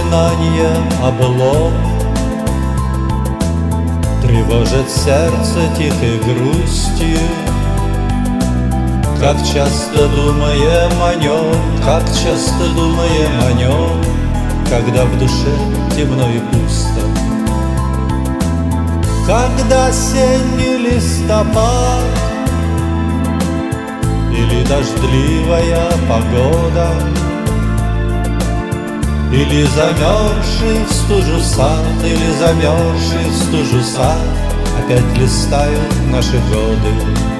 воспоминания о былом тревожит сердце тихой грустью. Как часто думаем о нем, как часто думаем о нем, когда в душе темно и пусто. Когда осенний листопад или дождливая погода, или замерзший в стужу сад, или замерзший в стужу сад, опять листают наши годы.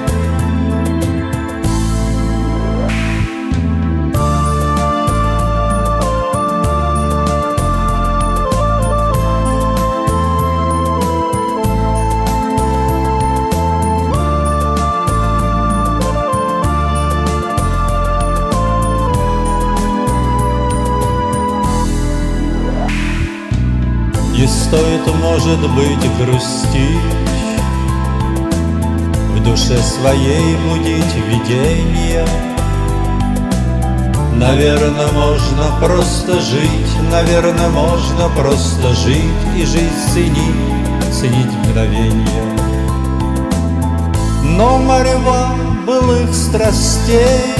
Не стоит, может быть, грустить, в душе своей будить видения. Наверное, можно просто жить, наверное, можно просто жить и жизнь ценить, ценить мгновенья. Но морева былых страстей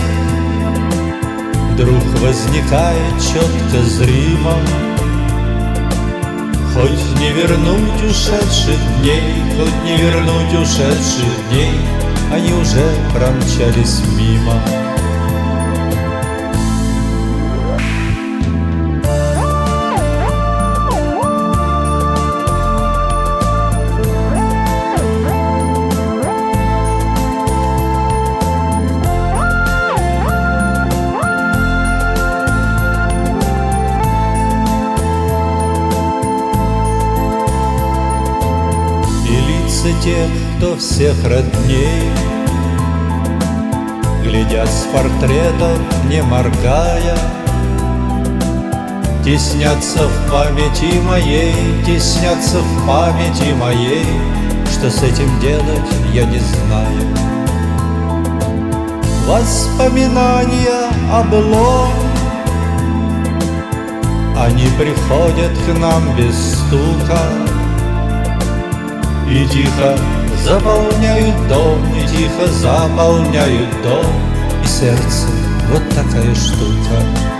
вдруг возникает четко зримо. Хоть не вернуть ушедших дней, хоть не вернуть ушедших дней, они уже промчались мимо. Тех, кто всех родней, глядят с портретов, не моргая, теснятся в памяти моей, теснятся в памяти моей, что с этим делать я не знаю. Воспоминания о былом, они приходят к нам без стука и тихо заполняют дом, и тихо заполняют дом, и сердце вот такая штука.